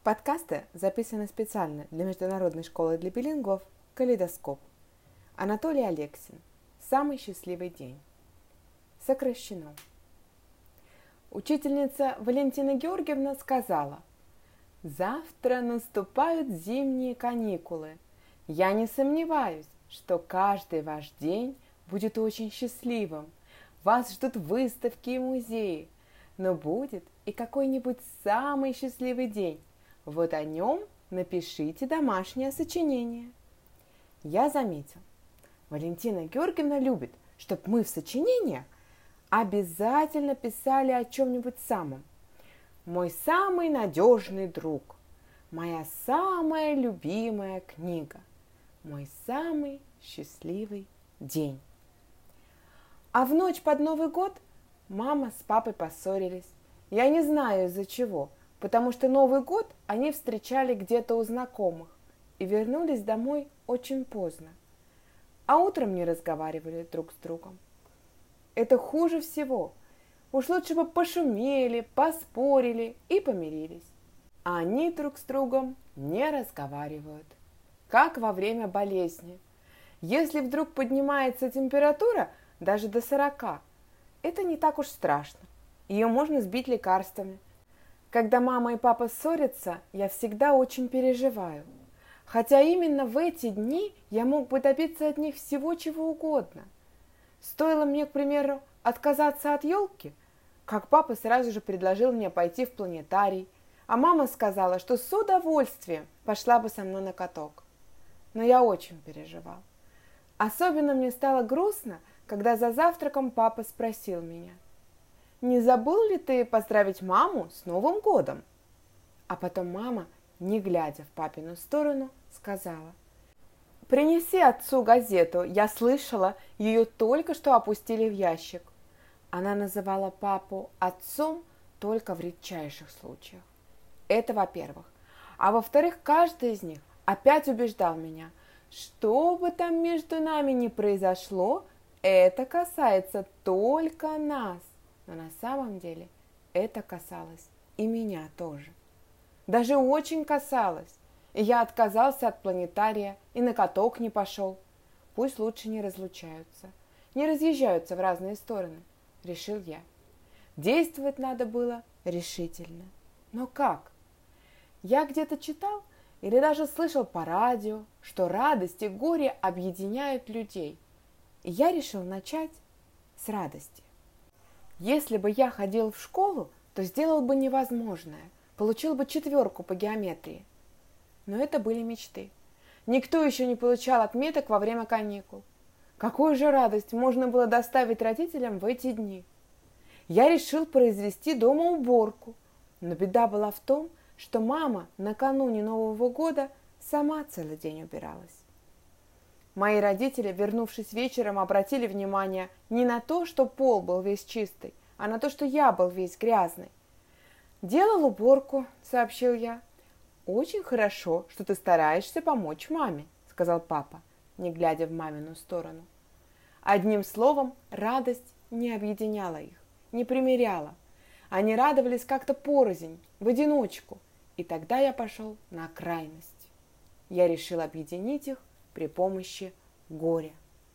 Подкасты записаны специально для Международной школы для билингвов «Калейдоскоп». Анатолий Алексин. Самый счастливый день. Сокращено. Учительница Валентина Георгиевна сказала: «Завтра наступают зимние каникулы. Я не сомневаюсь, что каждый ваш день будет очень счастливым. Вас ждут выставки и музеи. Но будет и какой-нибудь самый счастливый день. Вот о нем напишите домашнее сочинение». Я заметил: Валентина Георгиевна любит, чтобы мы в сочинениях обязательно писали о чем-нибудь самом. Мой самый надежный друг, моя самая любимая книга, мой самый счастливый день. А в ночь под Новый год мама с папой поссорились. Я не знаю из-за чего, потому что Новый год они встречали где-то у знакомых и вернулись домой очень поздно. А утром не разговаривали друг с другом. Это хуже всего. Уж лучше бы пошумели, поспорили и помирились. А они друг с другом не разговаривают. Как во время болезни. Если вдруг поднимается температура даже до 40, это не так уж страшно. Ее можно сбить лекарствами. Когда мама и папа ссорятся, я всегда очень переживаю. Хотя именно в эти дни я мог бы добиться от них всего чего угодно. Стоило мне, к примеру, отказаться от елки, как папа сразу же предложил мне пойти в планетарий, а мама сказала, что с удовольствием пошла бы со мной на каток. Но я очень переживал. Особенно мне стало грустно, когда за завтраком папа спросил меня: «Не забыл ли ты поздравить маму с Новым годом?» А потом мама, не глядя в папину сторону, сказала: «Принеси отцу газету, я слышала, ее только что опустили в ящик». Она называла папу отцом только в редчайших случаях. Это во-первых. А во-вторых, каждый из них опять убеждал меня, что бы там между нами ни произошло, это касается только нас. Но на самом деле это касалось и меня тоже. Даже очень касалось. И я отказался от планетария и на каток не пошел. Пусть лучше не разлучаются, не разъезжаются в разные стороны, решил я. Действовать надо было решительно. Но как? Я где-то читал или даже слышал по радио, что радость и горе объединяют людей. И я решил начать с радости. Если бы я ходил в школу, то сделал бы невозможное, получил бы 4 по геометрии. Но это были мечты. Никто еще не получал отметок во время каникул. Какую же радость можно было доставить родителям в эти дни? Я решил произвести дома уборку, но беда была в том, что мама накануне Нового года сама целый день убиралась. Мои родители, вернувшись вечером, обратили внимание не на то, что пол был весь чистый, а на то, что я был весь грязный. «Делал уборку», — сообщил я. «Очень хорошо, что ты стараешься помочь маме», — сказал папа, не глядя в мамину сторону. Одним словом, радость не объединяла их, не примиряла. Они радовались как-то порознь, в одиночку, и тогда я пошел на крайность. Я решил объединить их при помощи горя.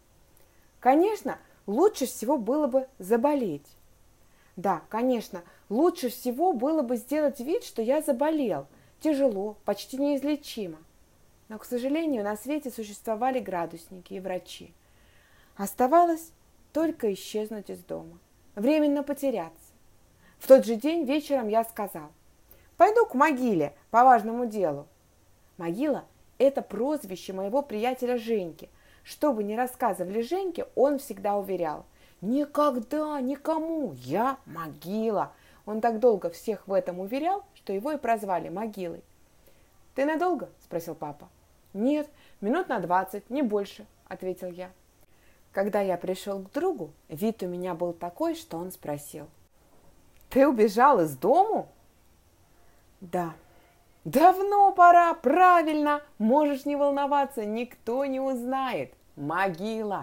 Конечно, лучше всего было бы заболеть. Да, конечно, лучше всего было бы сделать вид, что я заболел. Тяжело, почти неизлечимо. Но, к сожалению, на свете существовали градусники и врачи. Оставалось только исчезнуть из дома, временно потеряться. В тот же день вечером я сказал: «Пойду к могиле по важному делу». Могила – это прозвище моего приятеля Женьки. Что бы ни рассказывали Женьке, он всегда уверял: «Никогда, никому, я могила». Он так долго всех в этом уверял, что его и прозвали Могилой. «Ты надолго?» – спросил папа. «Нет, минут на 20, не больше», – ответил я. Когда я пришел к другу, вид у меня был такой, что он спросил: «Ты убежал из дому?» «Да». «Давно пора, правильно, можешь не волноваться, никто не узнает. Могила».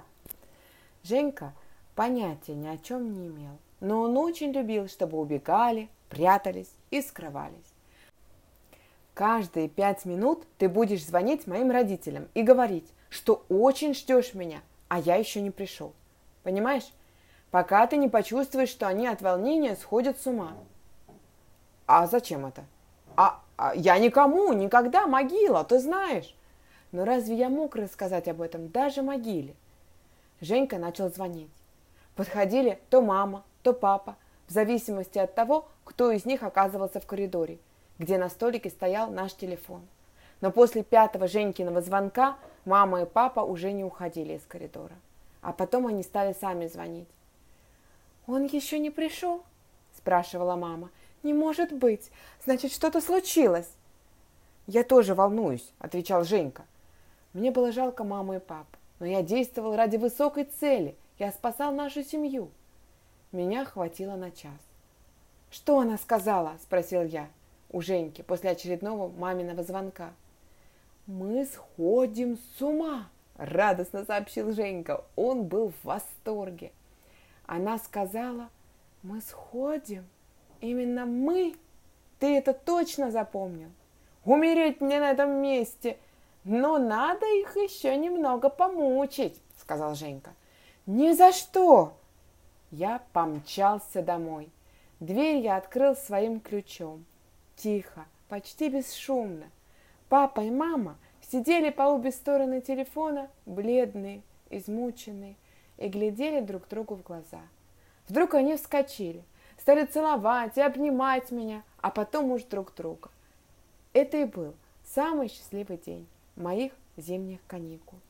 Женька понятия ни о чем не имел, но он очень любил, чтобы убегали, прятались и скрывались. Каждые 5 минут ты будешь звонить моим родителям и говорить, что очень ждешь меня, а я еще не пришел. Понимаешь? Пока ты не почувствуешь, что они от волнения сходят с ума. А зачем это? Я никому, никогда, могила, ты знаешь. Но разве я мог рассказать об этом даже могиле? Женька начал звонить. Подходили то мама, то папа, в зависимости от того, кто из них оказывался в коридоре, где на столике стоял наш телефон. Но после 5-го Женькиного звонка мама и папа уже не уходили из коридора. А потом они стали сами звонить. «Он еще не пришел?» – спрашивала мама. «Не может быть! Значит, что-то случилось!» «Я тоже волнуюсь», – отвечал Женька. Мне было жалко маму и папу, но я действовал ради высокой цели. Я спасал нашу семью. Меня хватило на час. «Что она сказала?» – спросил я у Женьки после очередного маминого звонка. «Мы сходим с ума!» – радостно сообщил Женька. Он был в восторге. Она сказала: «Мы сходим. Именно мы? Ты это точно запомнил? Умереть мне на этом месте! Но надо их еще немного помучить», – сказал Женька. «Ни за что!» Я помчался домой. Дверь я открыл своим ключом. Тихо, почти бесшумно. Папа и мама сидели по обе стороны телефона, бледные, измученные, и глядели друг другу в глаза. Вдруг они вскочили, стали целовать и обнимать меня, а потом уж друг друга. Это и был самый счастливый день моих зимних каникул.